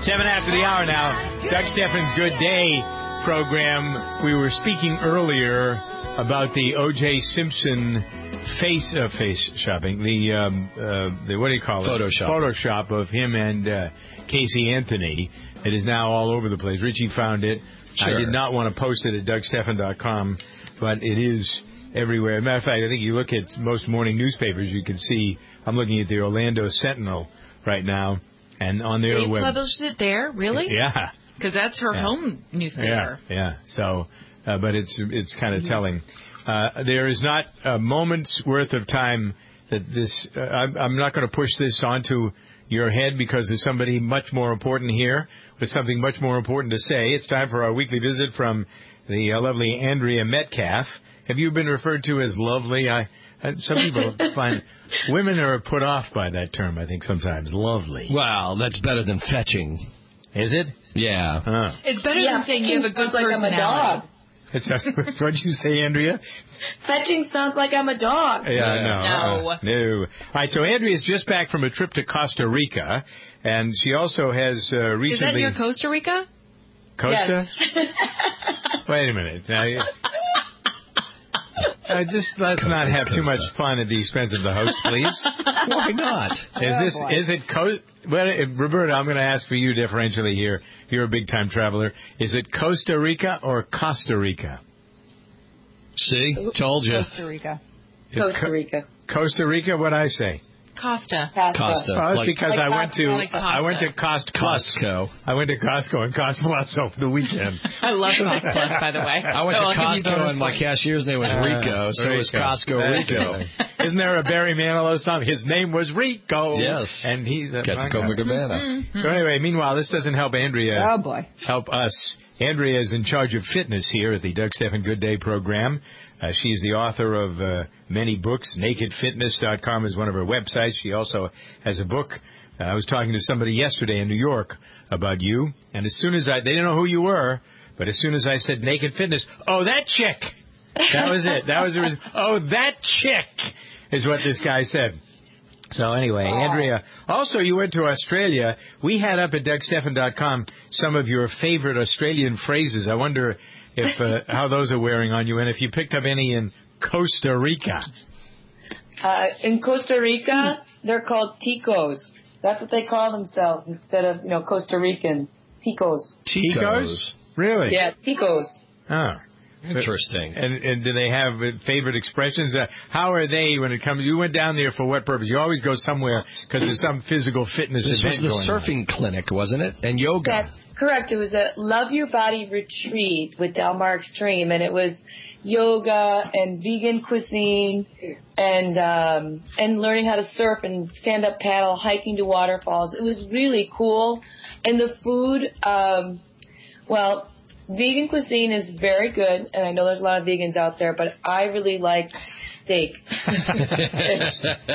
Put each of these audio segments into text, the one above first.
7 after the hour now. Doug Stephan's Good Day program. We were speaking earlier about the O.J. Simpson face shopping. The what do you call it? Photoshop of him and Casey Anthony. It is now all over the place. Richie found it. Sure. I did not want to post it at DougStephan.com, but it is everywhere. As a matter of fact, I think you look at most morning newspapers, you can see, I'm looking at the Orlando Sentinel right now, and on their They published it there? Really? Yeah. Because that's her home newspaper. Yeah. So, but it's kind of telling. There is not a moment's worth of time that this, I'm not going to push this onto your head because there's somebody much more important here with something much more important to say. It's time for our weekly visit from the lovely Andrea Metcalf. Have you been referred to as lovely? Some people find women are put off by that term, I think, sometimes. Lovely. Well, that's better than fetching. Is it? Yeah. It's better than saying you have a good personality. I'm a dog. What did you say, Andrea? Fetching sounds like I'm a dog. Yeah, no. All right, so Andrea's just back from a trip to Costa Rica, and she also has recently... Is that near Costa Rica? Costa? Yes. Wait a minute. Let's not have too much fun at the expense of the host, please. Why not? Is it Costa? Well, Roberta, I'm going to ask for you differentially here. You're a big-time traveler. Is it Costa Rica or Costa Rica? See? Told you. Costa Rica. Costa Rica. Costa Rica? What'd I say? Costa. Well, that's because I went to Costco. I went to Costco and Cost Plus over the weekend. I love Cost Plus, by the way. I went to Costco and my cashier's name was Rico, so it was Costco Rico. Isn't there a Barry Manilow song? His name was Rico. Yes. And he's Copacabana. So anyway, meanwhile, this doesn't help Andrea. Oh, boy. Help us. Andrea is in charge of fitness here at the Doug Stephan Good Day program. She's the author of many books. NakedFitness.com is one of her websites. She also has a book. I was talking to somebody yesterday in New York about you, and as soon as they didn't know who you were, but as soon as I said Naked Fitness, oh, that chick! That was it. That was the reason. Oh, that chick is what this guy said. So anyway, Andrea, also you went to Australia. We had up at DougStephan.com some of your favorite Australian phrases. I wonder if how those are wearing on you, and if you picked up any in Costa Rica. In Costa Rica, they're called ticos. That's what they call themselves instead of, Costa Rican. Ticos. Ticos? Really? Yeah, ticos. Oh. Interesting. And do they have favorite expressions? How are they when it comes? You went down there for what purpose? You always go somewhere because there's some physical fitness event going on. This was the surfing clinic, wasn't it? And yoga. That's correct. It was a Love Your Body retreat with Del Mar Extreme, and it was yoga and vegan cuisine and learning how to surf and stand up paddle, hiking to waterfalls. It was really cool, and the food. Vegan cuisine is very good, and I know there's a lot of vegans out there, but I really like steak. I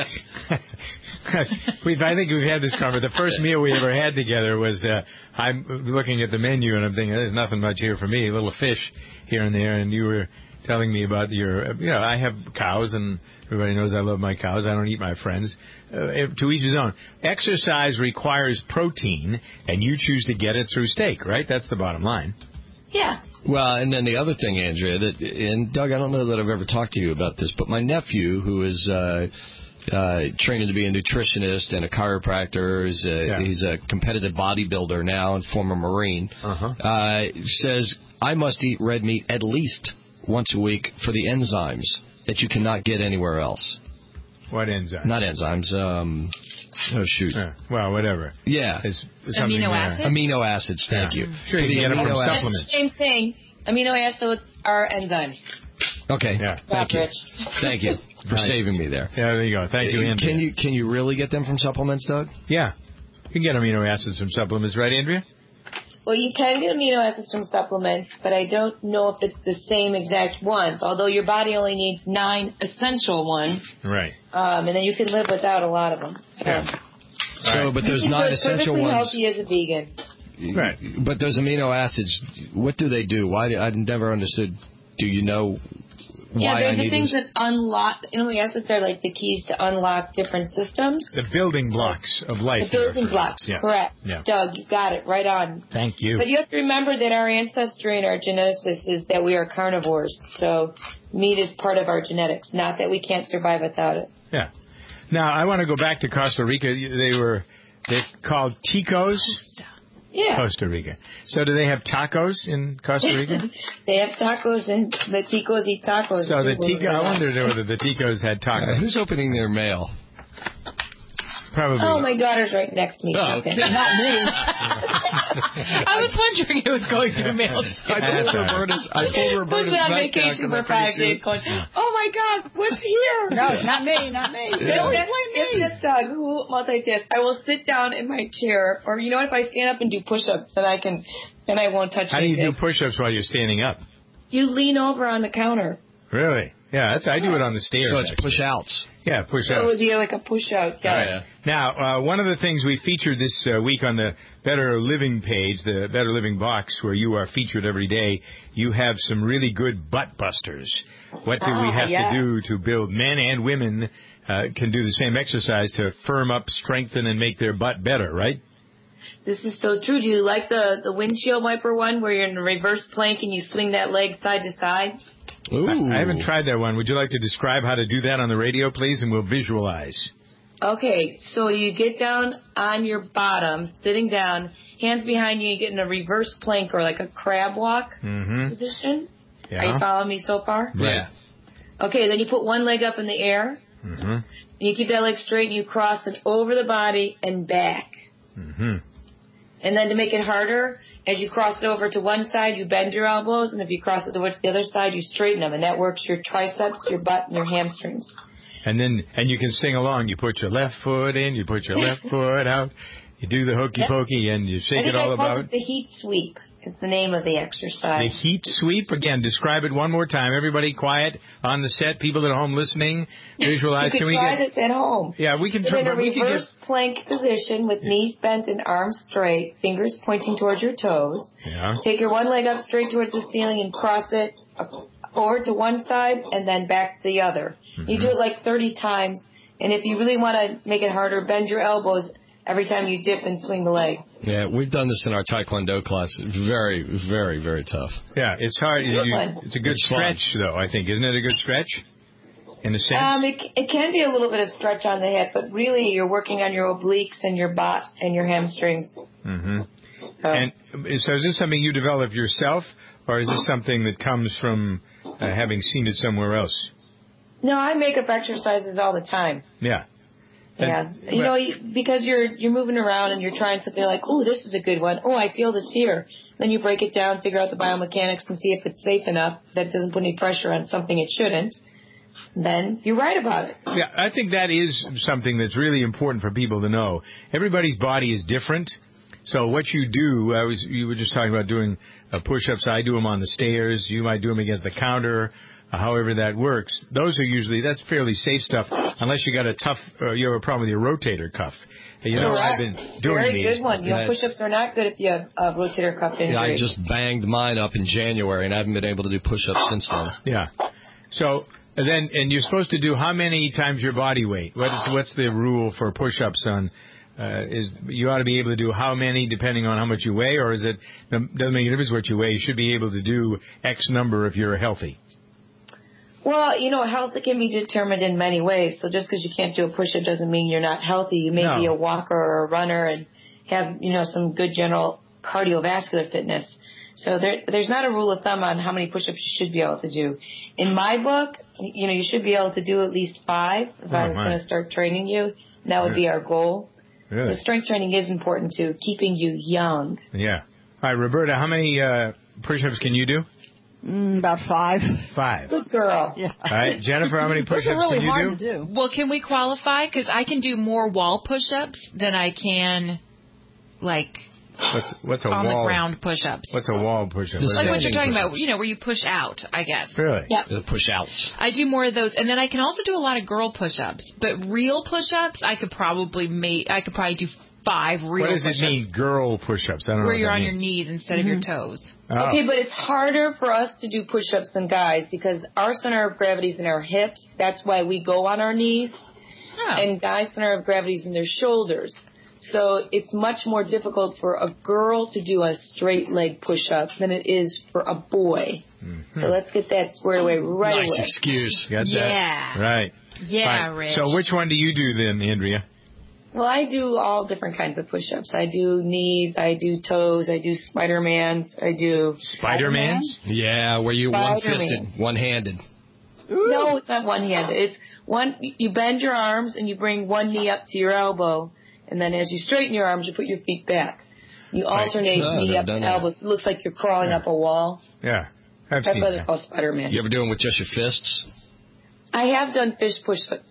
think we've had this conversation. The first meal we ever had together was, I'm looking at the menu, and I'm thinking, there's nothing much here for me, a little fish here and there, and you were telling me about your, I have cows, and everybody knows I love my cows. I don't eat my friends. To each his own. Exercise requires protein, and you choose to get it through steak, right? That's the bottom line. Yeah. Well, and then the other thing, Andrea, and Doug, I don't know that I've ever talked to you about this, but my nephew, who is training to be a nutritionist and a chiropractor, he's a competitive bodybuilder now and former Marine, says I must eat red meat at least once a week for the enzymes that you cannot get anywhere else. What enzymes? Not enzymes. Oh, shoot. Well, whatever. Yeah. Amino acids? Amino acids, thank you. Sure, you can get them from supplements. Same thing. Amino acids are enzymes. Okay. Yeah. Thank you. Thank you for saving me there. Yeah, there you go. Thank you, Andrea. Can you really get them from supplements, Doug? Yeah. You can get amino acids from supplements, right, Andrea? Well, you can get amino acids from supplements, but I don't know if it's the same exact ones, although your body only needs 9 essential ones. Right. And then you can live without a lot of them. So, but those 9 essential ones. Healthy as a vegan. Right. But those amino acids, what do they do? Why? I never understood. Do you know why they're I the need things to... that unlock. Yes, they're like the keys to unlock different systems. The building blocks of life. The building blocks, correct. Yeah. Doug, you got it right on. Thank you. But you have to remember that our ancestry and our genetics is that we are carnivores. So meat is part of our genetics, not that we can't survive without it. Yeah. Now, I want to go back to Costa Rica. They're called ticos. Yeah. Costa Rica. So do they have tacos in Costa Rica? They have tacos, and the ticos eat tacos. So I wondered whether the ticos had tacos. Who's opening their mail? Probably. Oh, my daughter's right next to me. Oh, okay. Not me. I was wondering who was going through mail. I pulled Roberta's Who's on vacation for 5 days going, oh, my God, what's here? No, not me, not me. Don't blame me. It's Doug who multitask. I will sit down in my chair, or you know what, if I stand up and do push-ups, then I won't touch How do you anything. do push-ups while you're standing up? You lean over on the counter. Really? Yeah, I do it on the stairs. So it's actually. push-outs. Yeah, push-ups. So it would be like a push-out. Yeah. Now, one of the things we featured this week on the Better Living page, the Better Living box, where you are featured every day, you have some really good butt busters. What do we have to do to build men and women can do the same exercise to firm up, strengthen, and make their butt better, right? This is so true. Do you like the windshield wiper one where you're in a reverse plank and you swing that leg side to side? Ooh. I haven't tried that one. Would you like to describe how to do that on the radio, please, and we'll visualize? Okay, so you get down on your bottom, sitting down, hands behind you, you get in a reverse plank or like a crab walk position. Yeah. Are you following me so far? Yeah. Okay, then you put one leg up in the air, and you keep that leg straight, and you cross it over the body and back. And then to make it harder, as you cross it over to one side, you bend your elbows, and if you cross it over to the other side, you straighten them, and that works your triceps, your butt, and your hamstrings. And you can sing along. You put your left foot in, you put your left foot out, you do the hokey pokey, and you shake it all about. The heat sweep is the name of the exercise. The heat sweep? Again, describe it one more time. Everybody quiet on the set. People at home listening, visualize. You can try this at home. Yeah, we can try. In a reverse plank position with knees bent and arms straight, fingers pointing towards your toes. Yeah. Take your one leg up straight towards the ceiling and cross it over to one side and then back to the other. You do it like 30 times. And if you really want to make it harder, bend your elbows every time you dip and swing the leg. Yeah, we've done this in our Taekwondo class. Very, very, very tough. Yeah, it's hard. It's a good stretch, though, I think. Isn't it a good stretch, in a sense? It can be a little bit of stretch on the hip, but really you're working on your obliques and your butt and your hamstrings. And so is this something you develop yourself, or is this something that comes from having seen it somewhere else? No, I make up exercises all the time. Yeah. Yeah, because you're moving around and you're trying something like, oh, this is a good one. Oh, I feel this here. Then you break it down, figure out the biomechanics, and see if it's safe enough that it doesn't put any pressure on something it shouldn't. Then you write about it. Yeah, I think that is something that's really important for people to know. Everybody's body is different. So what you do, you were just talking about doing push-ups. I do them on the stairs. You might do them against the counter. However that works, that's fairly safe stuff, unless you got you have a problem with your rotator cuff. I've been doing Very these. good one. Push-ups are not good if you have a rotator cuff injury. Yeah, I just banged mine up in January, and I haven't been able to do push-ups since then. Yeah. So and you're supposed to do how many times your body weight? What's the rule for push-ups on? You ought to be able to do how many depending on how much you weigh, or doesn't make any difference what you weigh? You should be able to do X number if you're healthy. Well, health can be determined in many ways. So just because you can't do a push-up doesn't mean you're not healthy. You may be a walker or a runner and have, some good general cardiovascular fitness. So there's not a rule of thumb on how many push-ups you should be able to do. In my book, you should be able to do at least 5 if I was going to start training you. That would be our goal. Really? So strength training is important too, keeping you young. Yeah. All right, Roberta, how many push-ups can you do? About 5. 5. Good girl. Yeah. All right, Jennifer, how many push-ups really can you hard do? To do. Well, can we qualify? Because I can do more wall push-ups than I can, what's a on wall? the ground push-ups. What's a wall push-up? Like what you're talking about, where you push out, I guess. Really? Yeah. The push-outs. I do more of those, and then I can also do a lot of girl push-ups. But real push-ups, I could probably do 5 real What does push-ups. it mean, girl push-ups? I don't know Where what you're that on your means. knees instead of your toes. Oh. Okay, but it's harder for us to do push-ups than guys because our center of gravity is in our hips. That's why we go on our knees. Oh. And guys' center of gravity is in their shoulders. So it's much more difficult for a girl to do a straight leg push-up than it is for a boy. So let's get that squared away right Nice away. excuse. Got Yeah. that? Right. Yeah, Fine. Rich. So which one do you do then, Andrea? Well, I do all different kinds of push-ups. I do knees, I do toes, I do Spider-Mans, I do... Spider-Mans? Yeah, where you Spider-Man. one-fisted, one-handed. No, it's not one-handed. It's one. You bend your arms and you bring one knee up to your elbow, and then as you straighten your arms, you put your feet back. You alternate Oh, knee never up done to that. elbows. It looks like you're crawling up a wall. Yeah. I've That's seen why they're that. called Spider-Man. You ever do them with just your fists? I have done fist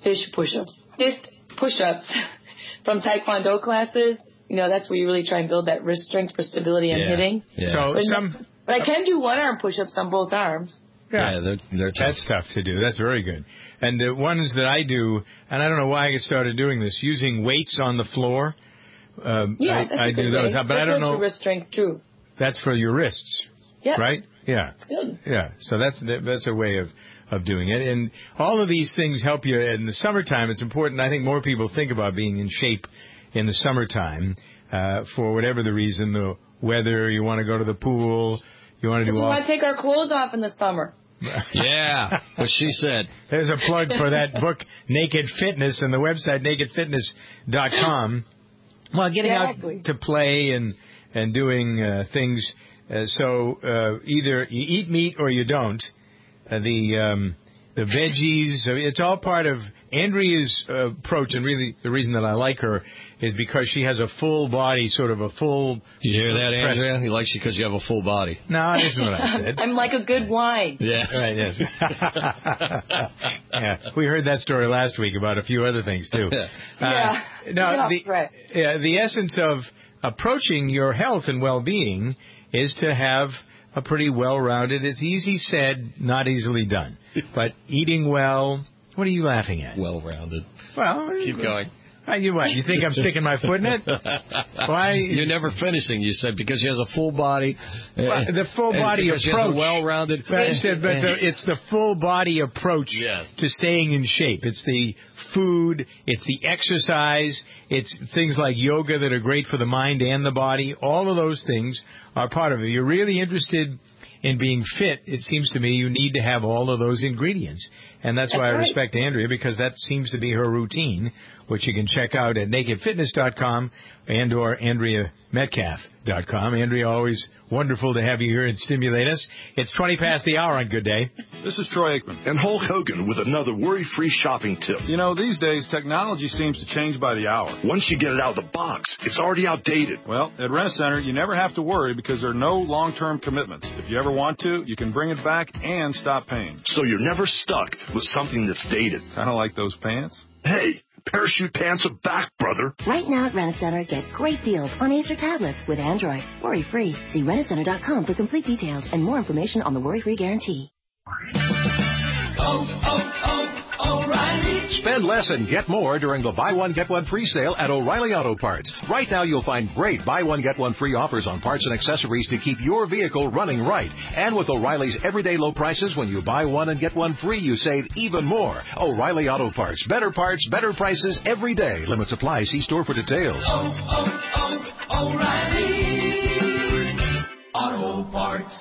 push-ups from Taekwondo classes. You know, that's where you really try and build that wrist strength for stability and hitting. Yeah. So But I can do one-arm push-ups on both arms. Yeah, they're tough. That's tough to do. That's very good. And the ones that I do, and I don't know why I started doing this, using weights on the floor. Yeah, that's I a good do those, way. but I don't That builds know. your wrist strength too. That's for your wrists, Yeah, right? Yeah, it's good. yeah. So that's a way of doing it. And all of these things help you. In the summertime, it's important. I think more people think about being in shape in the summertime for whatever the reason, the weather. You want to go to the pool. You want to do We all. want to take our clothes off in the summer. Yeah, what she said. There's a plug for that book, Naked Fitness, and the website nakedfitness.com. Well, getting Exactly. out to play and doing things. So either you eat meat or you don't. The veggies, it's all part of Andrea's approach, and really the reason that I like her is because she has a full body, sort of a full... You hear that, press. Andrea? He likes you because you have a full body. No, it isn't what I said. I'm like a good wine. Yes. Right, yes. Yeah, we heard that story last week about a few other things, too. Yeah. No, Get off track. the essence of approaching your health and well-being is to have a pretty well-rounded, it's easy said, not easily done. But eating well, what are you laughing at? Well-rounded. Well, Keep going. You what? You think I'm sticking my foot in it? Why? You're never finishing, you said, because she has a full body. The full body because approach. She has a well-rounded. I said, but it's the full body approach Yes. to staying in shape. It's the food, it's the exercise, it's things like yoga that are great for the mind and the body. All of those things are part of it. You're really interested in being fit. It seems to me you need to have all of those ingredients. And that's why I right. respect Andrea, because that seems to be her routine, which you can check out at nakedfitness.com and or AndreaMetcalf.com. Andrea, always wonderful to have you here and stimulate us. It's 20 past the hour on Good Day. This is Troy Aikman. And Hulk Hogan with another worry-free shopping tip. You know, these days, technology seems to change by the hour. Once you get it out of the box, it's already outdated. Well, at Rent-A-Center, you never have to worry because there are no long-term commitments. If you ever want to, you can bring it back and stop paying. So you're never stuck with something that's dated. Kind of like those pants. Hey, parachute pants are back, brother. Right now at Rent-A-Center, get great deals on Acer tablets with Android. Worry-free. See rentacenter.com for complete details and more information on the worry-free guarantee. Spend less and get more during the Buy One, Get One Free sale at O'Reilly Auto Parts. Right now you'll find great Buy One, Get One Free offers on parts and accessories to keep your vehicle running right. And with O'Reilly's everyday low prices, when you buy one and get one free, you save even more. O'Reilly Auto Parts. Better parts, better prices every day. Limits apply. See store for details. O'Reilly Auto Parts.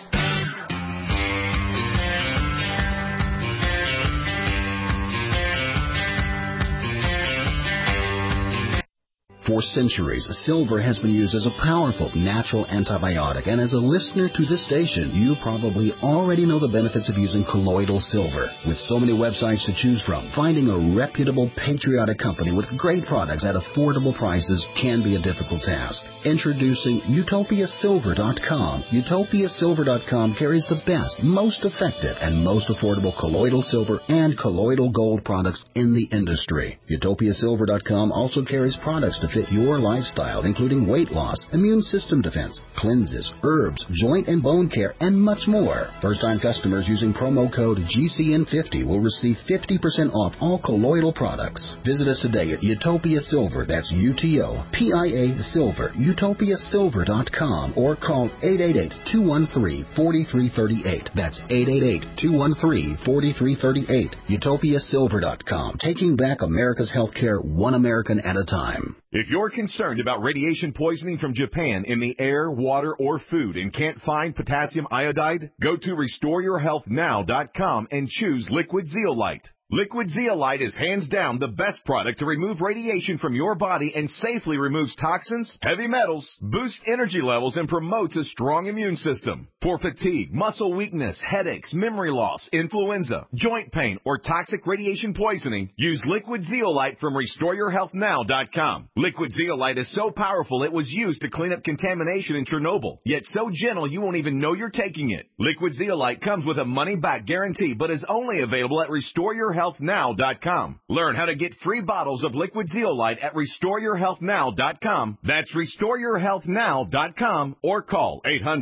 For centuries, silver has been used as a powerful natural antibiotic, and as a listener to this station, you probably already know the benefits of using colloidal silver. With so many websites to choose from, finding a reputable, patriotic company with great products at affordable prices can be a difficult task. Introducing UtopiaSilver.com. UtopiaSilver.com carries the best, most effective, and most affordable colloidal silver and colloidal gold products in the industry. UtopiaSilver.com also carries products to fit fit your lifestyle, including weight loss, immune system defense, cleanses, herbs, joint and bone care, and much more. First-time customers using promo code GCN50 will receive 50% off all colloidal products. Visit us today at Utopia Silver. That's UTOPIA Silver. UtopiaSilver.com or call 888-213-4338. That's 888-213-4338. UtopiaSilver.com. Taking back America's healthcare one American at a time. If you're concerned about radiation poisoning from Japan in the air, water, or food and can't find potassium iodide, go to RestoreYourHealthNow.com and choose Liquid Zeolite. Liquid Zeolite is hands down the best product to remove radiation from your body and safely removes toxins, heavy metals, boosts energy levels, and promotes a strong immune system. For fatigue, muscle weakness, headaches, memory loss, influenza, joint pain, or toxic radiation poisoning, use Liquid Zeolite from RestoreYourHealthNow.com. Liquid Zeolite is so powerful it was used to clean up contamination in Chernobyl, yet so gentle you won't even know you're taking it. Liquid Zeolite comes with a money-back guarantee, but is only available at RestoreYourHealthNow.com. Learn how to get free bottles of Liquid Zeolite at RestoreYourHealthNow.com. That's RestoreYourHealthNow.com or call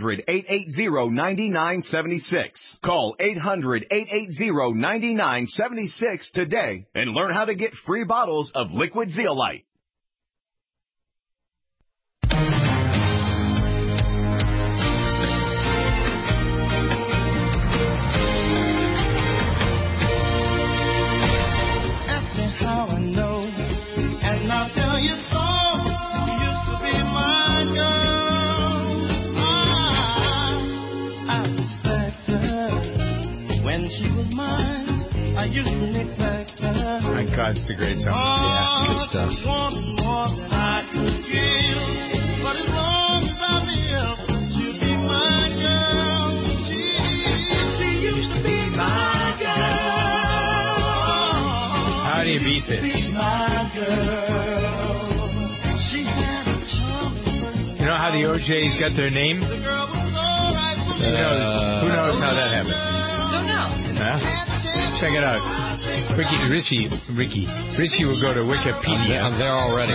800-880-9976. Call 800-880-9976 today and learn how to get free bottles of Liquid Zeolite. She was mine. I used to neglect her. My God, it's a great song. Yeah, good stuff. More than I could give, but as long as I live, she'll be my girl. She used to be my girl. How do you beat this? Be my girl. She had a charming. You know how the OJs got their name? The girl was alright. Who knows how that happened? Don't know. Huh? Check it out. Richie will go to Wikipedia. I'm there already.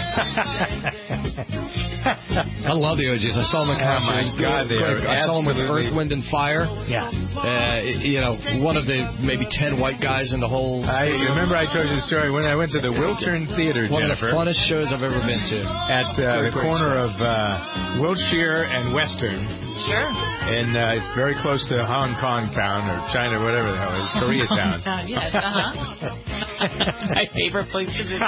I love the OGs. I saw them in concert. Oh my God, they are I saw them with Earth, Wind, and Fire. Yeah. One of the maybe 10 white guys in the whole stadium. I remember I told you the story when I went to the Wiltern Theater, One Jennifer. of the funnest shows I've ever been to. At the corner of Wilshire and Western. Sure. And it's very close to Hong Kong town or China, whatever the hell it is, Koreatown. Yes, my favorite place to visit.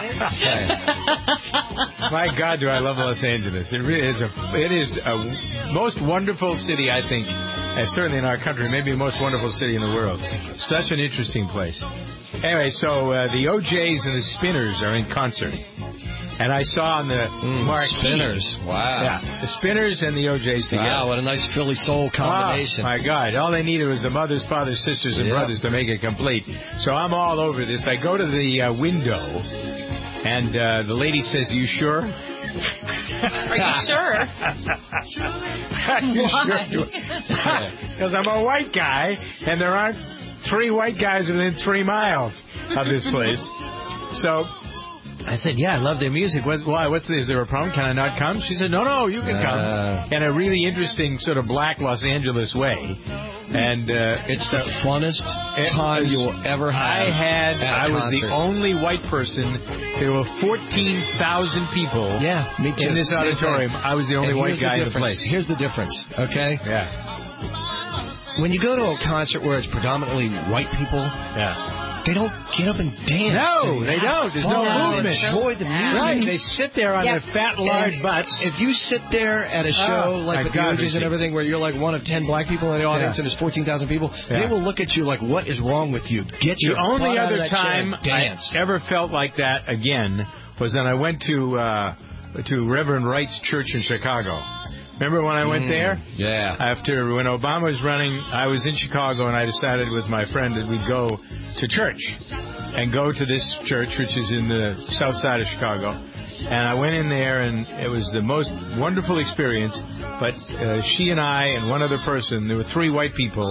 My God, do I love Los Angeles. It really is it is a most wonderful city, I think, certainly in our country, maybe the most wonderful city in the world. Such an interesting place. Anyway, so the OJs and the Spinners are in concert. And I saw on the marquee. Spinners. Wow. Yeah, the Spinners and the OJs together. Wow, what a nice Philly soul combination. Oh, my God. All they needed was the mothers, fathers, sisters, and brothers to make it complete. So I'm all over this. I go to the window, and the lady says, "You sure?" Are you sure? Are you sure? Because I'm a white guy, and there aren't 3 white guys within 3 miles of this place. So I said, "Yeah, I love their music. Why? Is there a problem? Can I not come?" She said, "No, you can come." In a really interesting sort of black Los Angeles way. And it's the funnest time you will ever have. I was the only white person. There were 14,000 people me too. in this auditorium. I was the only white guy in the place. Here's the difference, okay? Yeah. When you go to a concert where it's predominantly white people, they don't get up and dance. No, they don't. There's no movement. Enjoy the music. Right. They sit there on their fat, large butts. If you sit there at a show like with the OGs and everything where you're like one of 10 black people in the audience and there's 14,000 people, they will look at you like, what is wrong with you? Get your butt out of that chair. The only other time I ever felt like that again was when I went to Reverend Wright's church in Chicago. Remember when I went there? Yeah. After when Obama was running, I was in Chicago, and I decided with my friend that we'd go to church and go to this church, which is in the south side of Chicago. And I went in there, and it was the most wonderful experience. But she and I and one other person, there were 3 white people,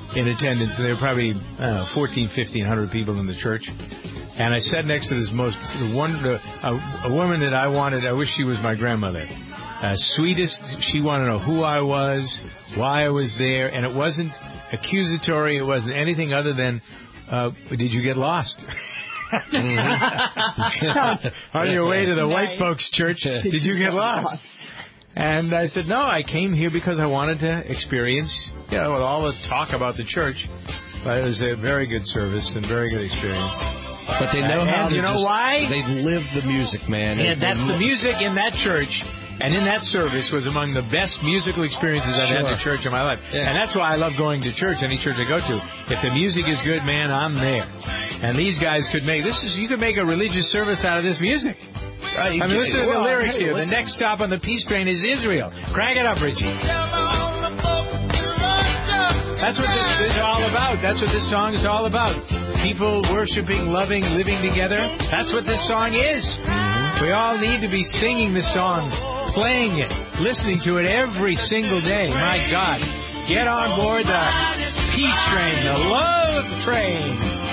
in attendance. There were probably 1,500 people in the church. And I sat next to this a woman that I wish she was my grandmother. Sweetest. She wanted to know who I was, why I was there, and it wasn't accusatory. It wasn't anything other than, did you get lost? On your way to the white folks' church, did you get lost? And I said, no, I came here because I wanted to experience, with all the talk about the church. But it was a very good service and very good experience. But they know how to why? They live the music, man. And that's the music in that church. And in that service was among the best musical experiences I've had in the church in my life. Yeah. And that's why I love going to church, any church I go to. If the music is good, man, I'm there. And these guys could make, you could make a religious service out of this music. I mean, listen to the lyrics here. The next stop on the peace train is Israel. Crank it up, Richie. That's what this is all about. That's what this song is all about. People worshiping, loving, living together. That's what this song is. We all need to be singing the song, playing it, listening to it every single day. My God. Get on board the peace train, the love train.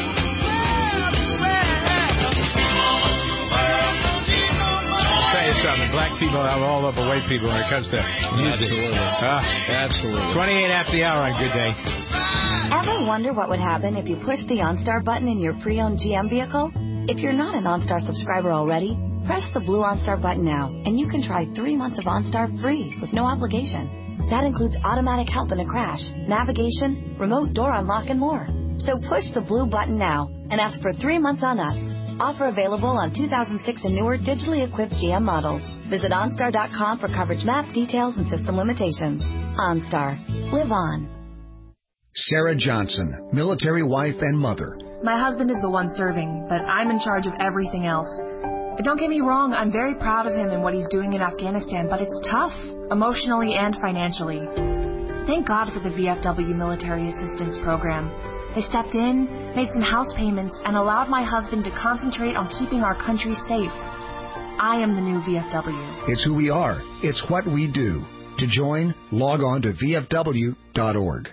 I'll tell you something. Black people have all over white people when it comes to music. Absolutely. 28 after the hour on Good Day. Ever wonder what would happen if you pushed the OnStar button in your pre-owned GM vehicle? If you're not an OnStar subscriber already, press the blue OnStar button now, and you can try 3 months of OnStar free with no obligation. That includes automatic help in a crash, navigation, remote door unlock, and more. So push the blue button now and ask for 3 months on us. Offer available on 2006 and newer digitally equipped GM models. Visit OnStar.com for coverage map, details, and system limitations. OnStar. Live on. Sarah Johnson, military wife and mother. My husband is the one serving, but I'm in charge of everything else. Don't get me wrong, I'm very proud of him and what he's doing in Afghanistan, but it's tough, emotionally and financially. Thank God for the VFW Military Assistance Program. They stepped in, made some house payments, and allowed my husband to concentrate on keeping our country safe. I am the new VFW. It's who we are. It's what we do. To join, log on to VFW.org.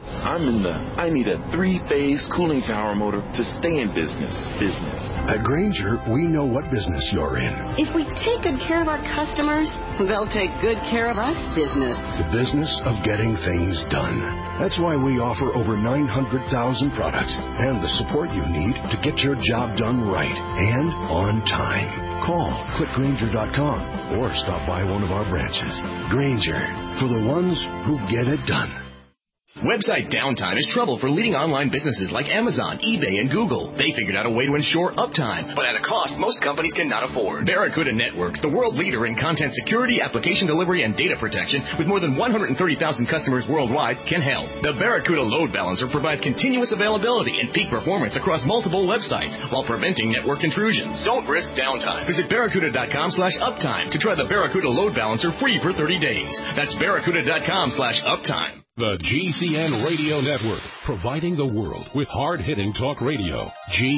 I need a 3-phase cooling tower motor to stay in business. At Grainger, we know what business you're in. If we take good care of our customers, they'll take good care of us, business. The business of getting things done. That's why we offer over 900,000 products and the support you need to get your job done right and on time. Call clickgrainger.com or stop by one of our branches. Grainger, for the ones who get it done. Website downtime is trouble for leading online businesses like Amazon, eBay, and Google. They figured out a way to ensure uptime, but at a cost most companies cannot afford. Barracuda Networks, the world leader in content security, application delivery, and data protection, with more than 130,000 customers worldwide, can help. The Barracuda Load Balancer provides continuous availability and peak performance across multiple websites while preventing network intrusions. Don't risk downtime. Visit barracuda.com/uptime to try the Barracuda Load Balancer free for 30 days. That's barracuda.com/uptime. The GCN Radio Network, providing the world with hard-hitting talk radio.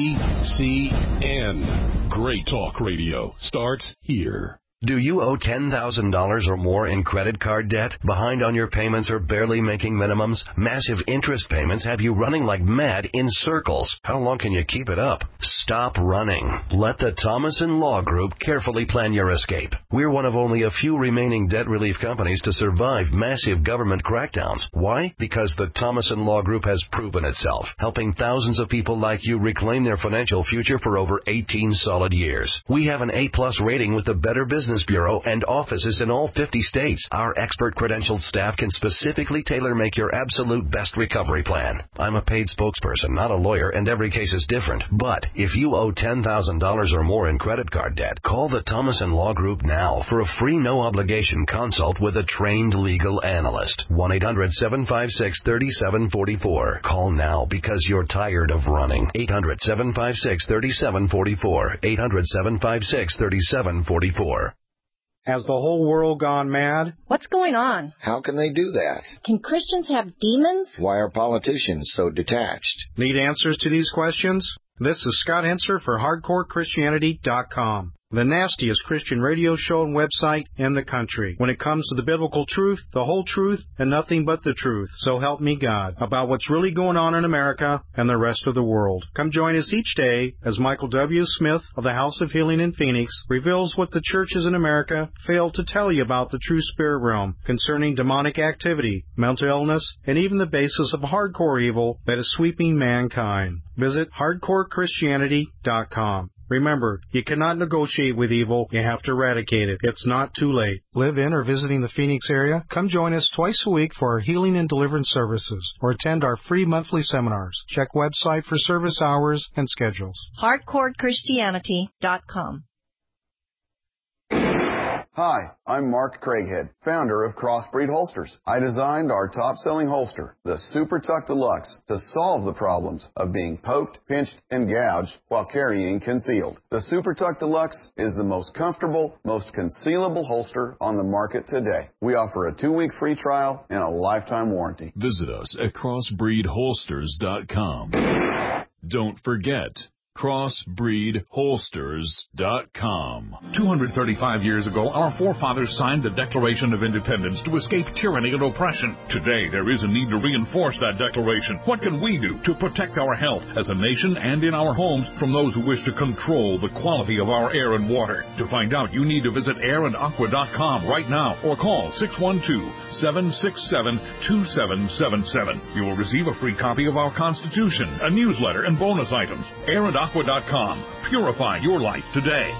GCN. Great talk radio starts here. Do you owe $10,000 or more in credit card debt? Behind on your payments or barely making minimums? Massive interest payments have you running like mad in circles. How long can you keep it up? Stop running. Let the Thomason Law Group carefully plan your escape. We're one of only a few remaining debt relief companies to survive massive government crackdowns. Why? Because the Thomason Law Group has proven itself, helping thousands of people like you reclaim their financial future for over 18 solid years. We have an A+ rating with the Better Business Bureau and offices in all 50 states. Our expert credentialed staff can specifically tailor-make your absolute best recovery plan. I'm a paid spokesperson, not a lawyer, and every case is different. But if you owe $10,000 or more in credit card debt, call the Thomason Law Group now for a free no-obligation consult with a trained legal analyst. 1-800-756-3744. Call now because you're tired of running. 800-756-3744. 800-756-3744. Has the whole world gone mad? What's going on? How can they do that? Can Christians have demons? Why are politicians so detached? Need answers to these questions? This is Scott Henser for HardcoreChristianity.com. the nastiest Christian radio show and website in the country. When it comes to the biblical truth, the whole truth, and nothing but the truth, so help me God, about what's really going on in America and the rest of the world. Come join us each day as Michael W. Smith of the House of Healing in Phoenix reveals what the churches in America failed to tell you about the true spirit realm concerning demonic activity, mental illness, and even the basis of hardcore evil that is sweeping mankind. Visit hardcorechristianity.com. Remember, you cannot negotiate with evil. You have to eradicate it. It's not too late. Live in or visiting the Phoenix area? Come join us twice a week for our healing and deliverance services or attend our free monthly seminars. Check website for service hours and schedules. hardcorechristianity.com. Hi, I'm Mark Craighead, founder of Crossbreed Holsters. I designed our top-selling holster, the Super Tuck Deluxe, to solve the problems of being poked, pinched, and gouged while carrying concealed. The Super Tuck Deluxe is the most comfortable, most concealable holster on the market today. We offer a 2-week free trial and a lifetime warranty. Visit us at crossbreedholsters.com. Don't forget, crossbreedholsters.com. 235 years ago, our forefathers signed the Declaration of Independence to escape tyranny and oppression. Today, there is a need to reinforce that declaration. What can we do to protect our health as a nation and in our homes from those who wish to control the quality of our air and water? To find out, you need to visit airandaqua.com right now or call 612-767-2777. You will receive a free copy of our Constitution, a newsletter, and bonus items. airandaqua.com. Purify your life today.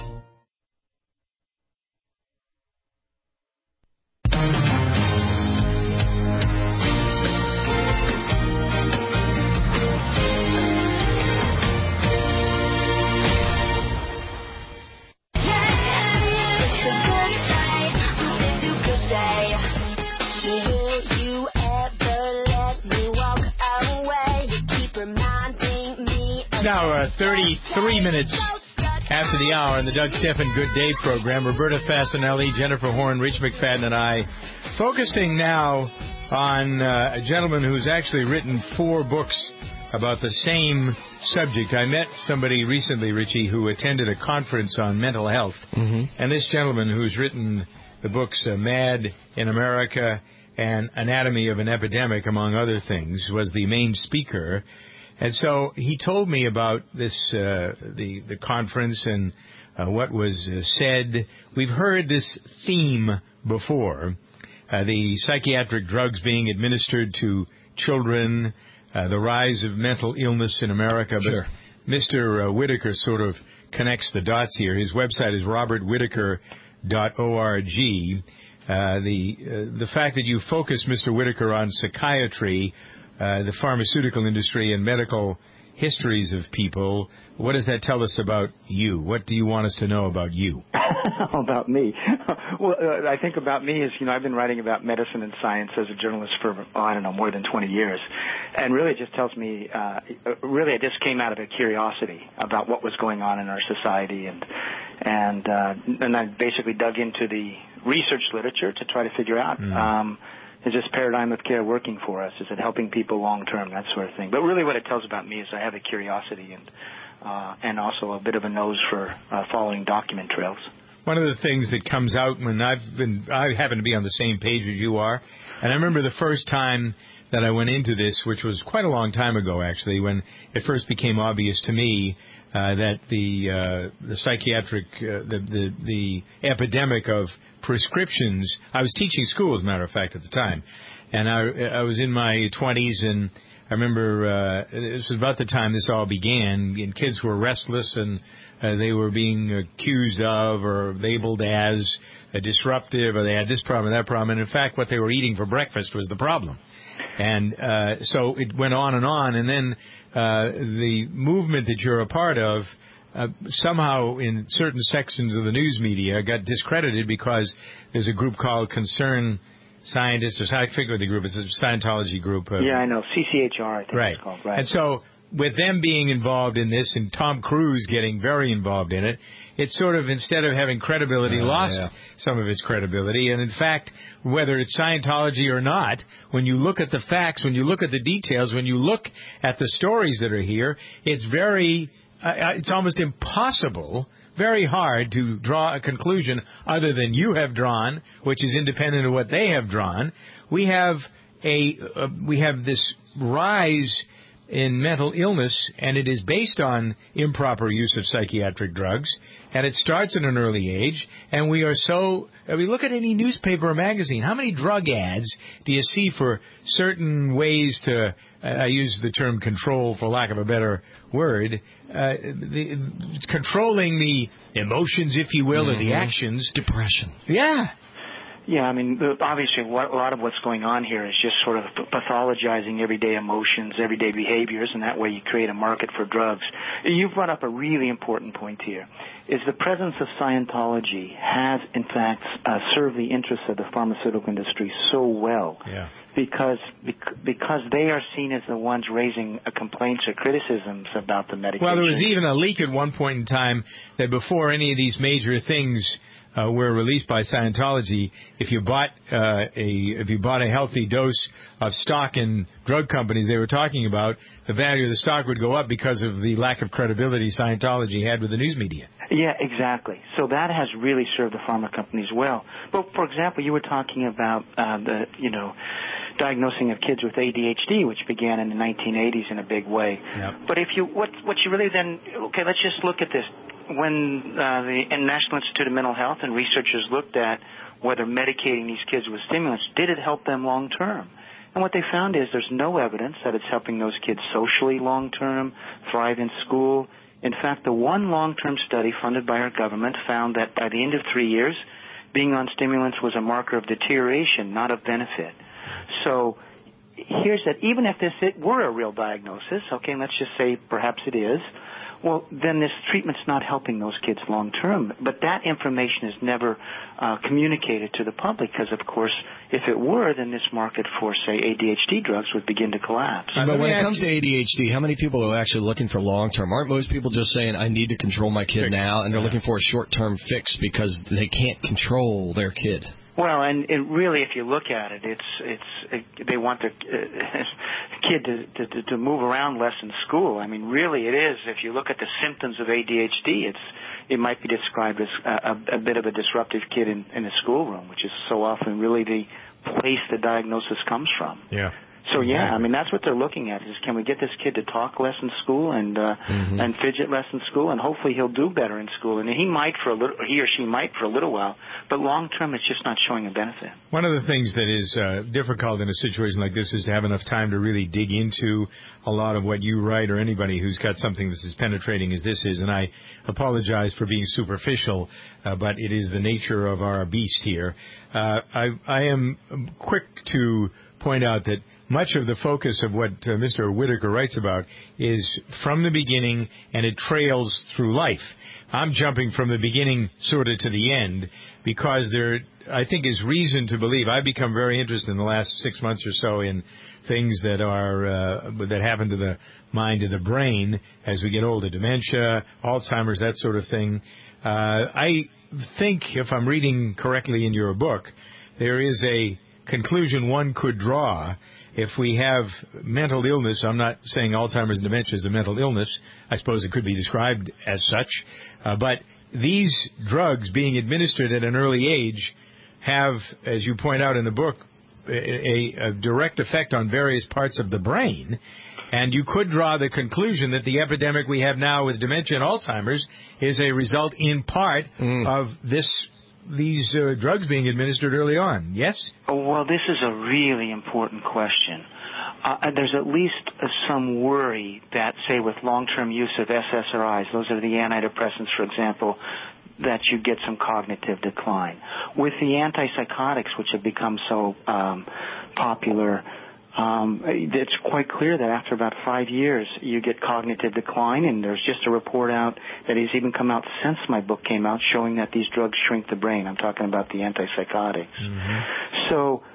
Now, 33 minutes after the hour in the Doug Stephan Good Day program. Roberta Fasanelli, Jennifer Horn, Rich McFadden, and I focusing now on a gentleman who's actually written 4 books about the same subject. I met somebody recently, Richie, who attended a conference on mental health. And this gentleman who's written the books Mad in America and Anatomy of an Epidemic, among other things, was the main speaker. And so he told me about this, the conference and what was said. We've heard this theme before, the psychiatric drugs being administered to children, the rise of mental illness in America. But Mr. Whitaker sort of connects the dots here. His website is robertwhitaker.org. The fact that you focus, Mr. Whitaker, on psychiatry, the pharmaceutical industry and medical histories of people, what does that tell us about you? What do you want us to know about you? About me? Well, I think about me is, I've been writing about medicine and science as a journalist for, more than 20 years. And really it just tells me, really it just came out of a curiosity about what was going on in our society. And I basically dug into the research literature to try to figure out, is this paradigm of care working for us? Is it helping people long term? That sort of thing. But really, what it tells about me is I have a curiosity and also a bit of a nose for following document trails. One of the things that comes out when I happen to be on the same page as you are, and I remember the first time that I went into this, which was quite a long time ago, actually, when it first became obvious to me that the psychiatric, the epidemic of prescriptions. I was teaching school, as a matter of fact, at the time, and I was in my 20s, and I remember this was about the time this all began, and kids were restless, and they were being accused of or labeled as disruptive, or they had this problem or that problem, and in fact, what they were eating for breakfast was the problem. And so it went on, and then the movement that you're a part of somehow in certain sections of the news media got discredited because there's a group called Concerned Scientists, or I forget what the group is, it's a Scientology group. Yeah, I know, CCHR, I think it's called. Right. And so with them being involved in this and Tom Cruise getting very involved in it, it sort of, instead of having credibility, lost some of its credibility. And in fact, whether it's Scientology or not, when you look at the facts, when you look at the details, when you look at the stories that are here, it's almost impossible very hard to draw a conclusion other than you have drawn, which is independent of what they have drawn. We have this rise in mental illness, and it is based on improper use of psychiatric drugs, and it starts at an early age, and we look at any newspaper or magazine, how many drug ads do you see for certain ways to, I use the term control for lack of a better word, controlling the emotions, if you will, or the actions. Depression. Yeah. Yeah, I mean, obviously, a lot of what's going on here is just sort of pathologizing everyday emotions, everyday behaviors, and that way you create a market for drugs. You've brought up a really important point here, is the presence of Scientology has, in fact, served the interests of the pharmaceutical industry so well. Yeah. Because they are seen as the ones raising complaints or criticisms about the medication. Well, there was even a leak at one point in time that before any of these major things were released by Scientology, if you bought a healthy dose of stock in drug companies they were talking about, the value of the stock would go up because of the lack of credibility Scientology had with the news media. Yeah, exactly. So that has really served the pharma companies well. But for example, you were talking about diagnosing of kids with ADHD, which began in the 1980s in a big way. Yep. But what you really then, okay, let's just look at this. When the National Institute of Mental Health and researchers looked at whether medicating these kids with stimulants, did it help them long term? And what they found is there's no evidence that it's helping those kids socially long term, thrive in school. In fact, the one long-term study funded by our government found that by the end of 3 years, being on stimulants was a marker of deterioration, not of benefit. So here's that even if it were a real diagnosis, okay, let's just say perhaps it is, well, then this treatment's not helping those kids long term. But that information is never communicated to the public because, of course, if it were, then this market for, say, ADHD drugs would begin to collapse. But when it comes to ADHD, how many people are actually looking for long-term? Aren't most people just saying, I need to control my kid now, and they're looking for a short-term fix because they can't control their kid? Well, and really, if you look at it, they want the kid to move around less in school. I mean, really, it is. If you look at the symptoms of ADHD, it might be described as a bit of a disruptive kid in a schoolroom, which is so often really the place the diagnosis comes from. Yeah. So yeah, I mean that's what they're looking at is can we get this kid to talk less in school and fidget less in school, and hopefully he'll do better in school, and he or she might for a little while, but long term it's just not showing a benefit. One of the things that is difficult in a situation like this is to have enough time to really dig into a lot of what you write or anybody who's got something that's as penetrating as this is, and I apologize for being superficial, but it is the nature of our beast here. I am quick to point out that much of the focus of what Mr. Whitaker writes about is from the beginning, and it trails through life. I'm jumping from the beginning sort of to the end because there, I think, is reason to believe. I've become very interested in the last 6 months or so in things that are that happen to the mind and the brain as we get older, dementia, Alzheimer's, that sort of thing. I think, if I'm reading correctly in your book, there is a conclusion one could draw. If we have mental illness, I'm not saying Alzheimer's and dementia is a mental illness. I suppose it could be described as such. But these drugs being administered at an early age have, as you point out in the book, a direct effect on various parts of the brain. And you could draw the conclusion that the epidemic we have now with dementia and Alzheimer's is a result in part of these drugs being administered early on. Yes? Well, this is a really important question. There's at least some worry that, say, with long-term use of SSRIs, those are the antidepressants, for example, that you get some cognitive decline. With the antipsychotics, which have become so popular, it's quite clear that after about 5 years you get cognitive decline, and there's just a report out that has even come out since my book came out showing that these drugs shrink the brain. I'm talking about the antipsychotics. Mm-hmm. So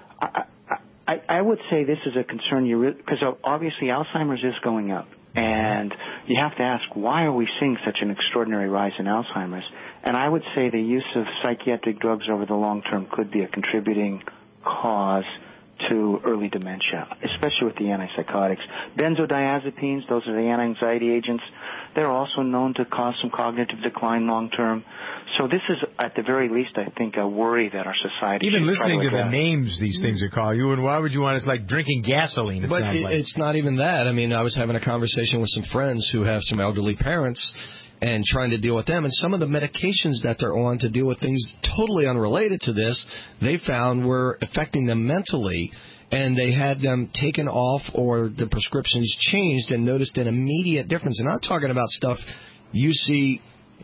I would say this is a concern because obviously Alzheimer's is going up. And you have to ask, why are we seeing such an extraordinary rise in Alzheimer's? And I would say the use of psychiatric drugs over the long term could be a contributing cause to early dementia, especially with the antipsychotics. Benzodiazepines, those are the anti-anxiety agents, they're also known to cause some cognitive decline long term. So this is, at the very least, I think, a worry that our society Even should listening try to the address. names these things are called, you and why would you want? It's like drinking gasoline. It But sounds like. it's not even that. I mean, I was having a conversation with some friends who have some elderly parents and trying to deal with them. And some of the medications that they're on to deal with things totally unrelated to this, they found were affecting them mentally. And they had them taken off or the prescriptions changed and noticed an immediate difference. And I'm talking about stuff you see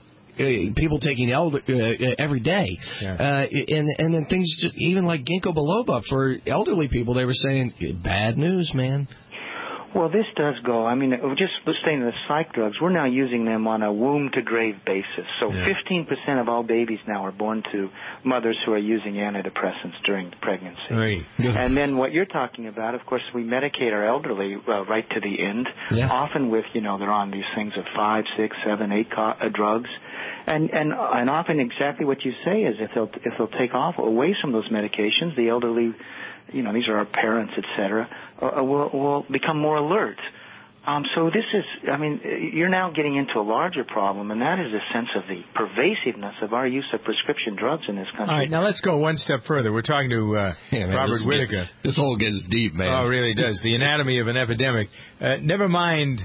people taking every day. Yeah. And then things just, even like ginkgo biloba for elderly people, they were saying, bad news, man. Well, this does go. I mean, just staying to the psych drugs, we're now using them on a womb-to-grave basis. So 15% of all babies now are born to mothers who are using antidepressants during pregnancy. Right. And then what you're talking about, of course, we medicate our elderly right to the end, often with, they're on these things of 5, 6, 7, 8 drugs. And often exactly what you say is if they'll take off away from those medications, the elderly, these are our parents, et cetera, will become more alert. So this is, you're now getting into a larger problem, and that is a sense of the pervasiveness of our use of prescription drugs in this country. All right, now let's go one step further. We're talking to Robert Whitaker. This whole gets deep, man. Oh, it really does. The anatomy of an epidemic. Never mind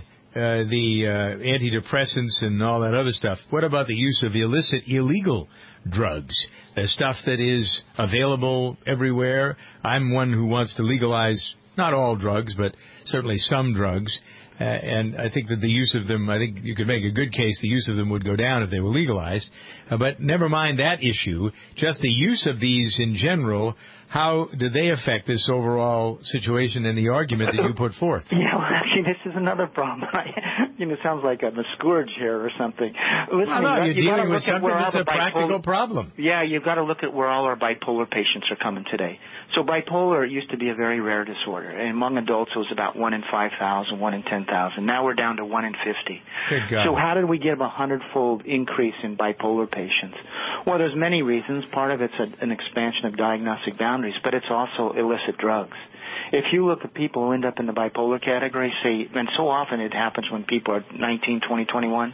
the antidepressants and all that other stuff. What about the use of illicit, illegal drugs? The stuff that is available everywhere. I'm one who wants to legalize not all drugs, but certainly some drugs. And I think that the use of them, I think you could make a good case the use of them would go down if they were legalized. But never mind that issue, just the use of these in general, how do they affect this overall situation and the argument that you put forth? Yeah, well, actually, this is another problem. It sounds like I'm a scourge here or something. Listen, you're dealing with something that's a practical problem. Yeah, you've got to look at where all our bipolar patients are coming today. So bipolar used to be a very rare disorder. And among adults, it was about 1 in 5,000, 1 in 10,000. Now we're down to 1 in 50. Good God. So how did we get a 100-fold increase in bipolar patients? Well, there's many reasons. Part of it's an expansion of diagnostic boundaries, but it's also illicit drugs. If you look at people who end up in the bipolar category, and so often it happens when people are 19, 20, 21,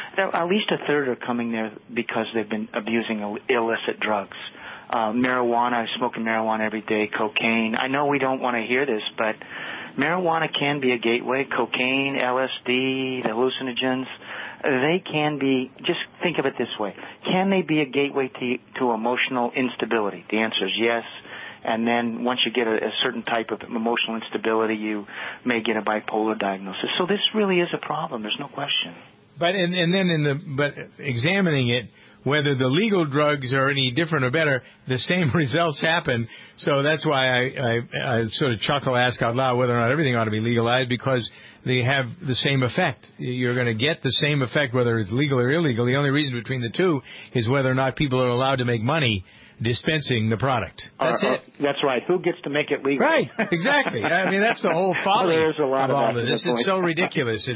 at least a third are coming there because they've been abusing illicit drugs. Marijuana, smoking marijuana every day, cocaine. I know we don't want to hear this, but marijuana can be a gateway. Cocaine, LSD, the hallucinogens, they can be, just think of it this way. Can they be a gateway to emotional instability? The answer is yes. And then once you get a certain type of emotional instability, you may get a bipolar diagnosis. So this really is a problem. There's no question. But but examining it, whether the legal drugs are any different or better, the same results happen. So that's why I sort of chuckle, ask out loud whether or not everything ought to be legalized, because they have the same effect. You're going to get the same effect whether it's legal or illegal. The only reason between the two is whether or not people are allowed to make money dispensing the product. That's it. That's right. Who gets to make it legal? Right. Exactly. I mean, that's the whole folly There's a lot of all that of this. It's so ridiculous.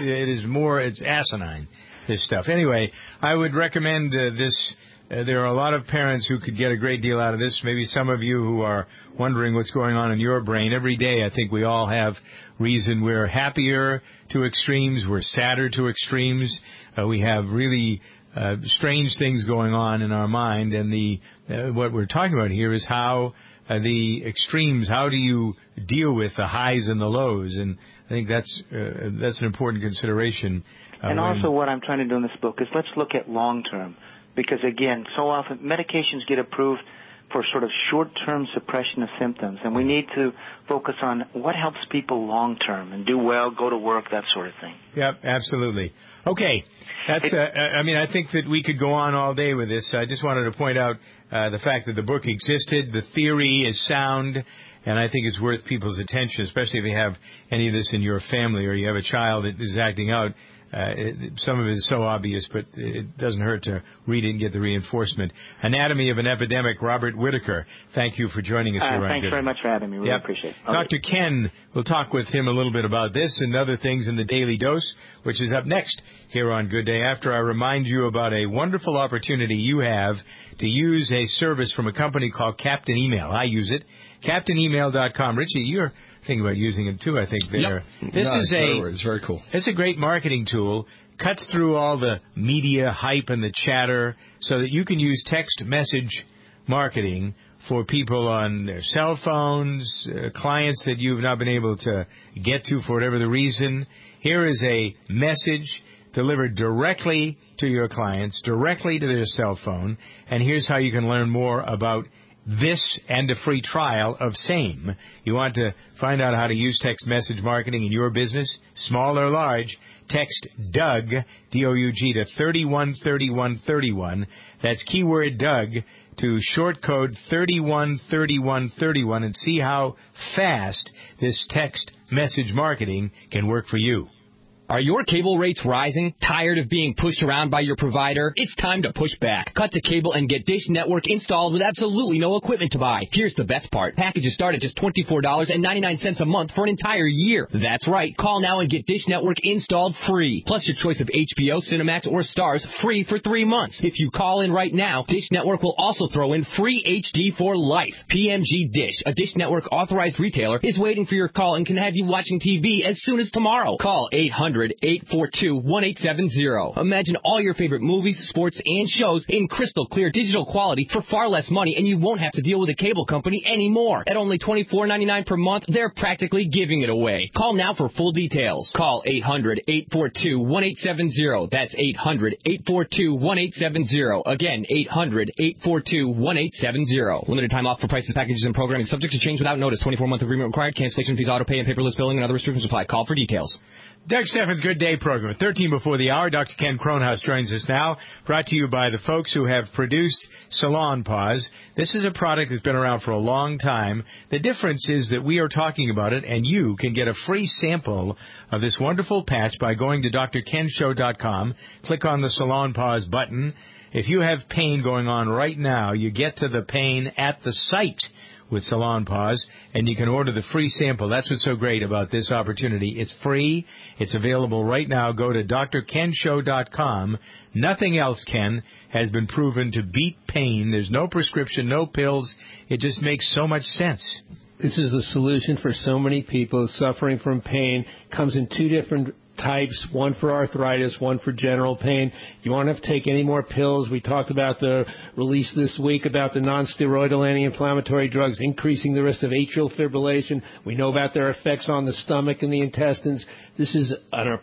It's asinine, this stuff. Anyway, I would recommend this. There are a lot of parents who could get a great deal out of this. Maybe some of you who are wondering what's going on in your brain. Every day, I think we all have reason. We're happier to extremes. We're sadder to extremes. We have really strange things going on in our mind. And what we're talking about here is how the extremes, how do you deal with the highs and the lows? And I think that's an important consideration. And also what I'm trying to do in this book is let's look at long-term. Because, again, so often medications get approved for sort of short-term suppression of symptoms. And we need to focus on what helps people long-term and do well, go to work, that sort of thing. Yep, absolutely. Okay. That's. I think that we could go on all day with this. I just wanted to point out the fact that the book existed. The theory is sound, and I think it's worth people's attention, especially if you have any of this in your family or you have a child that is acting out. Some of it is so obvious, but it doesn't hurt to read it and get the reinforcement. Anatomy of an Epidemic, Robert Whitaker. Thank you for joining us here. Thanks very much for having me. Really appreciate it. Dr. Ken, we'll talk with him a little bit about this and other things in the Daily Dose, which is up next here on Good Day After. I remind you about a wonderful opportunity you have to use a service from a company called Captain Email. I use it. CaptainEmail.com. Richie, you're thinking about using it too, I think. There. Yep. It's very cool. It's a great marketing tool. Cuts through all the media hype and the chatter so that you can use text message marketing for people on their cell phones, clients that you've not been able to get to for whatever the reason. Here is a message delivered directly to your clients, directly to their cell phone, and here's how you can learn more about this and a free trial of SAME. You want to find out how to use text message marketing in your business, small or large, text Doug, D-O-U-G, to 313131. That's keyword Doug to short code 313131 and see how fast this text message marketing can work for you. Are your cable rates rising? Tired of being pushed around by your provider? It's time to push back. Cut the cable and get Dish Network installed with absolutely no equipment to buy. Here's the best part. Packages start at just $24.99 a month for an entire year. That's right. Call now and get Dish Network installed free. Plus your choice of HBO, Cinemax, or Stars free for 3 months. If you call in right now, Dish Network will also throw in free HD for life. PMG Dish, a Dish Network authorized retailer, is waiting for your call and can have you watching TV as soon as tomorrow. Call 800-842-1870. Imagine all your favorite movies, sports, and shows in crystal clear digital quality for far less money, and you won't have to deal with a cable company anymore. At only $24.99 per month, they're practically giving it away. Call now for full details. Call 800-842-1870. That's 800-842-1870. Again, 800-842-1870. Limited time offer for prices, packages, and programming subject to change without notice. 24-month agreement required. Cancellation fees, auto pay, and paperless billing and other restrictions apply. Call for details. Doug Stephan's Good Day program, 13 before the hour. Dr. Ken Kronhaus joins us now, brought to you by the folks who have produced Salon Pause. This is a product that's been around for a long time. The difference is that we are talking about it, and you can get a free sample of this wonderful patch by going to drkenshow.com. Click on the Salon Pause button. If you have pain going on right now, you get to the pain at the site with Salon Pause, and you can order the free sample. That's what's so great about this opportunity. It's free. It's available right now. Go to drkenshow.com. Nothing else, Ken, has been proven to beat pain. There's no prescription, no pills. It just makes so much sense. This is the solution for so many people suffering from pain. Comes in 2 different types, one for arthritis, one for general pain. You won't have to take any more pills. We talked about the release this week about the non-steroidal anti-inflammatory drugs increasing the risk of atrial fibrillation. We know about their effects on the stomach and the intestines. This is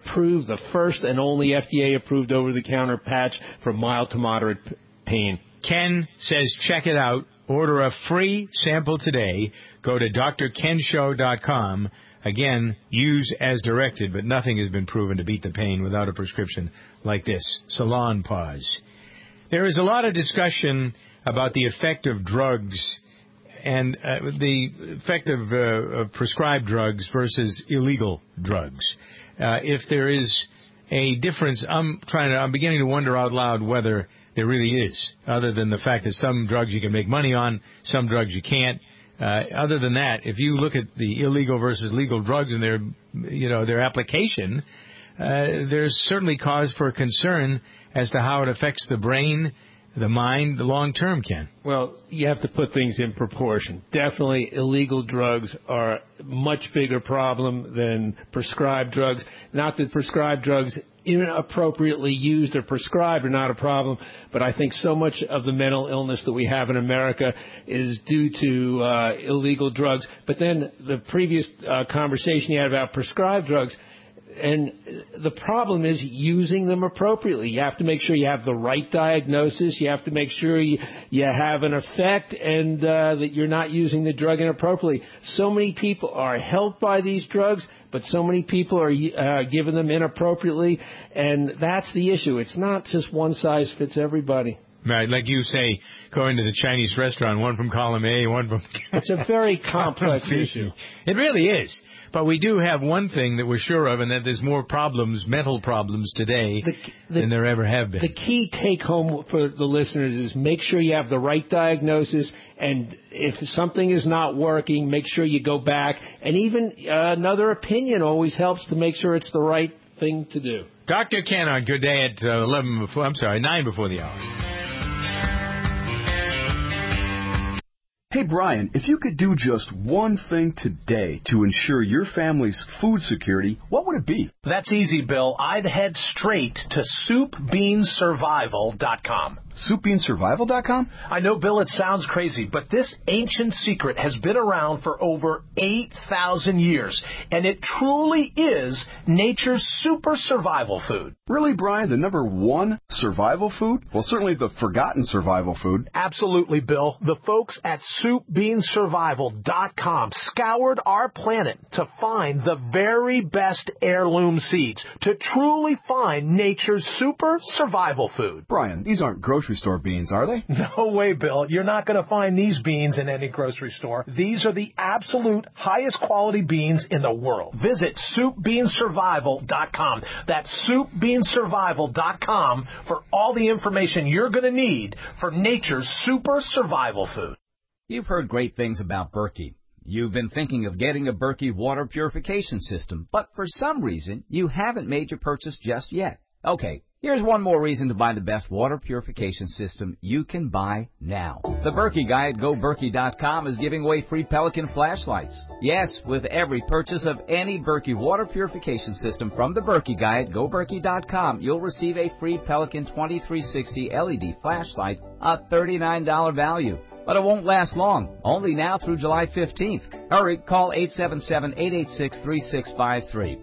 the first and only FDA-approved over-the-counter patch for mild to moderate pain. Ken says check it out. Order a free sample today. Go to drkenshow.com. Again, use as directed, but nothing has been proven to beat the pain without a prescription like this, Salon Pause. There is a lot of discussion about the effect of drugs and the effect of prescribed drugs versus illegal drugs. If there is a difference, I'm beginning to wonder out loud whether there really is, other than the fact that some drugs you can make money on, some drugs you can't. Other than that, if you look at the illegal versus legal drugs and their application, there's certainly cause for concern as to how it affects the brain, the mind, the long term, Ken. Well, you have to put things in proportion. Definitely illegal drugs are a much bigger problem than prescribed drugs. Not that prescribed drugs, inappropriately used or prescribed, are not a problem, but I think so much of the mental illness that we have in America is due to illegal drugs. But then the previous conversation you had about prescribed drugs, and the problem is using them appropriately. You have to make sure you have the right diagnosis. You have to make sure you have an effect and that you're not using the drug inappropriately. So many people are helped by these drugs, but so many people are given them inappropriately, and that's the issue. It's not just one size fits everybody. Right, like you say, going to the Chinese restaurant, one from column A, one from... It's a very complex issue. It really is. But we do have one thing that we're sure of, and that there's more problems, mental problems today than there ever have been. The key take-home for the listeners is make sure you have the right diagnosis, and if something is not working, make sure you go back. And even another opinion always helps to make sure it's the right thing to do. Dr. Ken on Good Day at 9 before the hour. Hey, Brian, if you could do just one thing today to ensure your family's food security, what would it be? That's easy, Bill. I'd head straight to SoupBeanSurvival.com. SoupBeanSurvival.com? I know, Bill, it sounds crazy, but this ancient secret has been around for over 8,000 years, and it truly is nature's super survival food. Really, Brian? The number one survival food? Well, certainly the forgotten survival food. Absolutely, Bill. The folks at SoupBeanSurvival.com scoured our planet to find the very best heirloom seeds, to truly find nature's super survival food. Brian, these aren't grocery store beans, are they? No way, Bill. You're not going to find these beans in any grocery store. These are the absolute highest quality beans in the world. Visit SoupBeanSurvival.com. That's SoupBeanSurvival.com for all the information you're going to need for nature's super survival food. You've heard great things about Berkey. You've been thinking of getting a Berkey water purification system, but for some reason, you haven't made your purchase just yet. Okay, here's one more reason to buy the best water purification system you can buy now. The Berkey guy at GoBerkey.com is giving away free Pelican flashlights. Yes, with every purchase of any Berkey water purification system from the Berkey guy at GoBerkey.com, you'll receive a free Pelican 2360 LED flashlight, a $39 value. But it won't last long, only now through July 15th. Hurry, call 877-886-3653,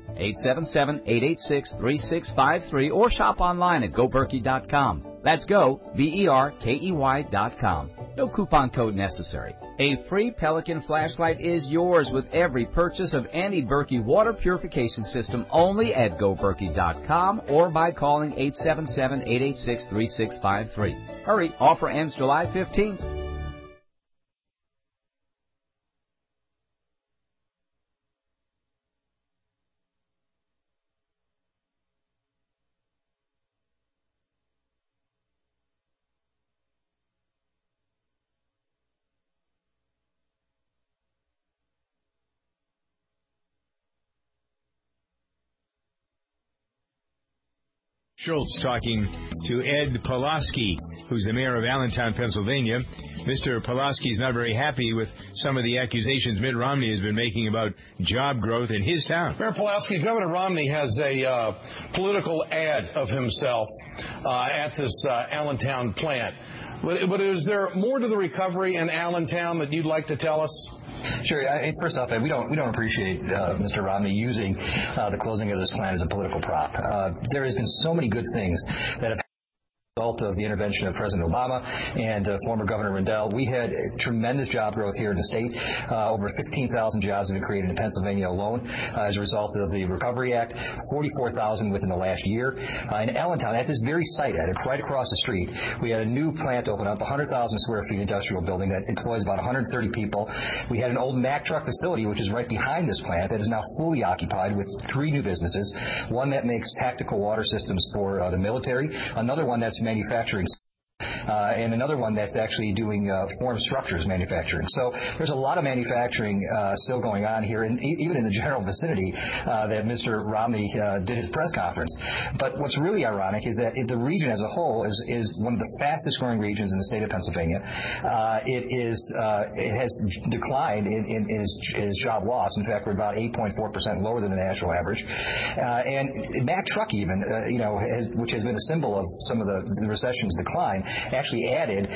877-886-3653, or shop online at GoBerkey.com. That's go, BERKEY.com. No coupon code necessary. A free Pelican flashlight is yours with every purchase of any Berkey water purification system only at GoBerkey.com or by calling 877-886-3653. Hurry, offer ends July 15th. Schultz talking to Ed Pulaski, who's the mayor of Allentown, Pennsylvania. Mr. Pulaski is not very happy with some of the accusations Mitt Romney has been making about job growth in his town. Mayor Pulaski, Governor Romney has a political ad of himself at this Allentown plant. But is there more to the recovery in Allentown that you'd like to tell us? Sure. First off, we don't appreciate Mr. Romney using the closing of this plant as a political prop. There has been so many good things that have result of the intervention of President Obama and former Governor Rendell. We had tremendous job growth here in the state. Over 15,000 jobs have been created in Pennsylvania alone as a result of the Recovery Act, 44,000 within the last year. In Allentown, at this very site, right across the street, we had a new plant open up, 100,000 square feet industrial building that employs about 130 people. We had an old Mack truck facility, which is right behind this plant, that is now fully occupied with 3 new businesses, one that makes tactical water systems for the military, another one that's manufacturing, and another one that's actually doing form structures manufacturing. So there's a lot of manufacturing still going on here, and even in the general vicinity that Mr. Romney did his press conference. But what's really ironic is that the region as a whole is one of the fastest growing regions in the state of Pennsylvania. It has declined in its job loss. In fact, we're about 8.4% lower than the national average. And Mack Truck even, which has been a symbol of some of the recession's decline, actually added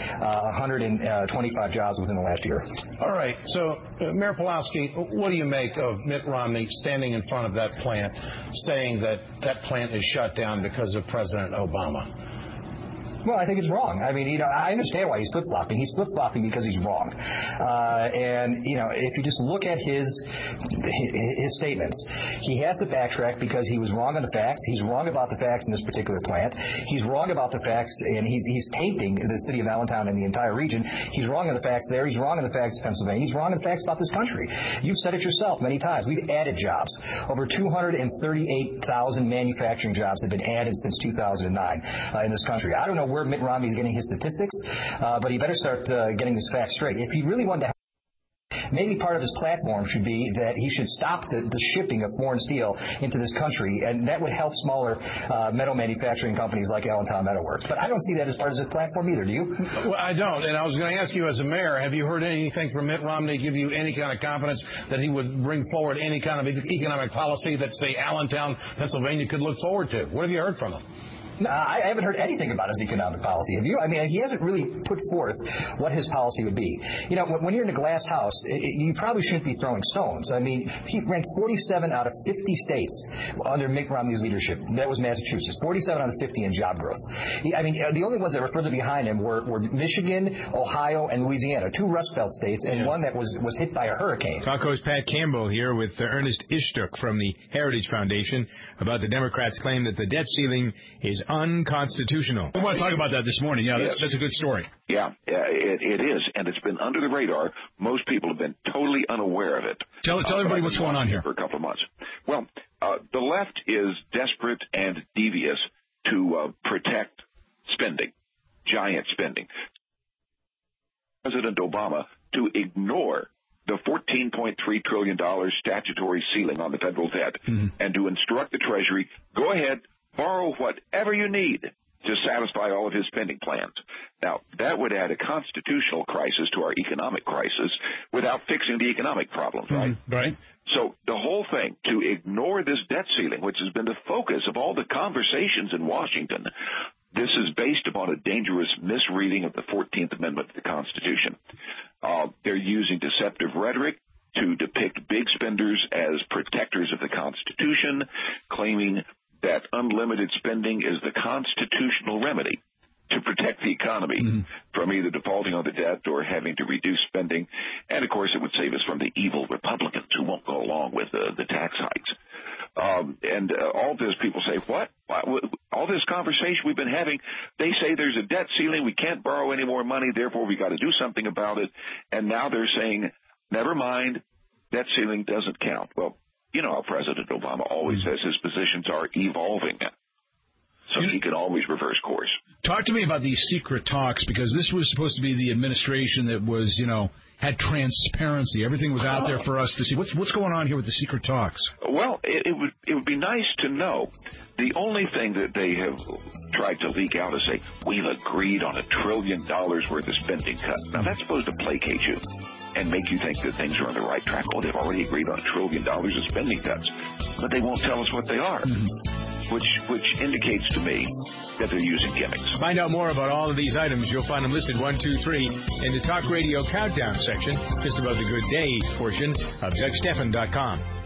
125 jobs within the last year. All right. So, Mayor Pulaski, what do you make of Mitt Romney standing in front of that plant saying that that plant is shut down because of President Obama? Well, I think it's wrong. I mean, I understand why he's flip-flopping. He's flip-flopping because he's wrong. And if you just look at his statements, he has to backtrack because he was wrong on the facts. He's wrong about the facts in this particular plant. He's wrong about the facts, and he's painting the city of Allentown and the entire region. He's wrong on the facts there. He's wrong on the facts of Pennsylvania. He's wrong on the facts about this country. You've said it yourself many times. We've added jobs. Over 238,000 manufacturing jobs have been added since 2009 in this country. I don't know where Mitt Romney is getting his statistics, but he better start getting his facts straight. If he really wanted to maybe part of his platform should be that he should stop the shipping of foreign steel into this country, and that would help smaller metal manufacturing companies like Allentown Metal Works. But I don't see that as part of his platform either. Do you? Well, I don't. And I was going to ask you, as a mayor, have you heard anything from Mitt Romney give you any kind of confidence that he would bring forward any kind of economic policy that, say, Allentown, Pennsylvania could look forward to? What have you heard from him? No, I haven't heard anything about his economic policy. Have you? I mean, he hasn't really put forth what his policy would be. You know, when you're in a glass house, you probably shouldn't be throwing stones. I mean, he ranked 47 out of 50 states under Mitt Romney's leadership. That was Massachusetts. 47 out of 50 in job growth. I mean, the only ones that were further behind him were Michigan, Ohio, and Louisiana, 2 Rust Belt states, and one that was hit by a hurricane. Talko's Pat Campbell here with Ernest Ishtuk from the Heritage Foundation about the Democrats' claim that the debt ceiling is unconstitutional. We want to talk about that this morning. Yeah, that's a good story. Yeah, it is, and it's been under the radar. Most people have been totally unaware of it. Tell everybody what's going on here. For a couple of months. Well, the left is desperate and devious to protect spending, giant spending. President Obama to ignore the $14.3 trillion statutory ceiling on the federal debt and to instruct the Treasury, go ahead, borrow whatever you need to satisfy all of his spending plans. Now, that would add a constitutional crisis to our economic crisis without fixing the economic problems, right? Right. So the whole thing, to ignore this debt ceiling, which has been the focus of all the conversations in Washington, this is based upon a dangerous misreading of the 14th Amendment to the Constitution. They're using deceptive rhetoric to depict big spenders as protectors of the Constitution, claiming that unlimited spending is the constitutional remedy to protect the economy from either defaulting on the debt or having to reduce spending. And, of course, it would save us from the evil Republicans who won't go along with the tax hikes. All this, people say, what? All this conversation we've been having, they say there's a debt ceiling, we can't borrow any more money, therefore we got to do something about it. And now they're saying, never mind, debt ceiling doesn't count. Well, you know how President Obama always says his positions are evolving, so he can always reverse course. Talk to me about these secret talks, because this was supposed to be the administration that was, had transparency. Everything was out there for us to see. What's going on here with the secret talks? Well, it would be nice to know. The only thing that they have tried to leak out is say, we've agreed on $1 trillion worth of spending cut. Now, that's supposed to placate you and make you think that things are on the right track. Oh, they've already agreed on $1 trillion of spending cuts, but they won't tell us what they are, which indicates to me that they're using gimmicks. Find out more about all of these items. You'll find them listed 1, 2, 3 in the Talk Radio Countdown section, just above the Good Day portion of DougStephan.com.